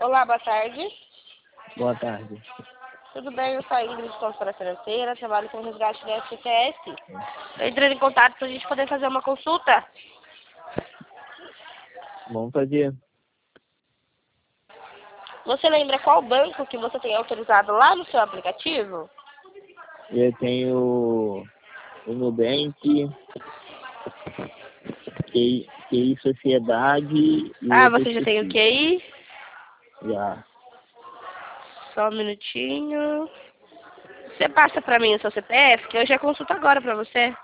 Olá, boa tarde. Boa tarde. Tudo bem? Eu sou a Ingrid, consultora financeira, trabalho com resgate da FGTS. Estou entrando em contato para a gente poder fazer uma consulta. Vamos fazer. Você lembra qual banco que você tem autorizado lá no seu aplicativo? Eu tenho o Nubank, QI Sociedade e Ah, outro você já tem o esqueci. QI? Já. Só um minutinho. Você passa para mim o seu CPF, que eu já consulto agora para você.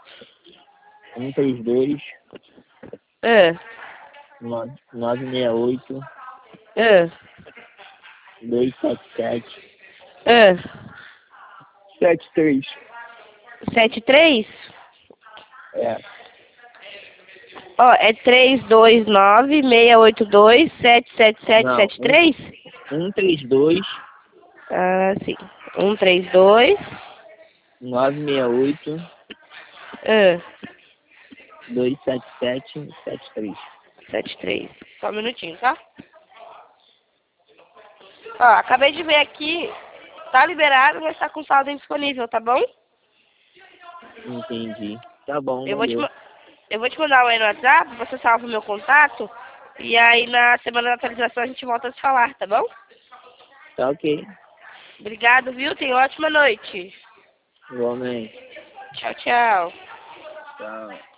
132 Ah, 968 ah, 277 ah. 73. 73? É. Ó, é 329-682-77773? Não, 132 Ah, sim. 132. 968 Ah, 277 73. 73. Só um minutinho, tá? Ó, acabei de ver aqui. Tá liberado, mas tá com saldo indisponível, tá bom? Entendi. Tá bom, Eu vou te, valeu. eu vou te mandar um aí no WhatsApp, você salva o meu contato. E aí na semana da atualização a gente volta a se falar, tá bom? Tá ok. Obrigado, viu? Tenha uma ótima noite. Igualmente. Tchau, tchau. Tchau.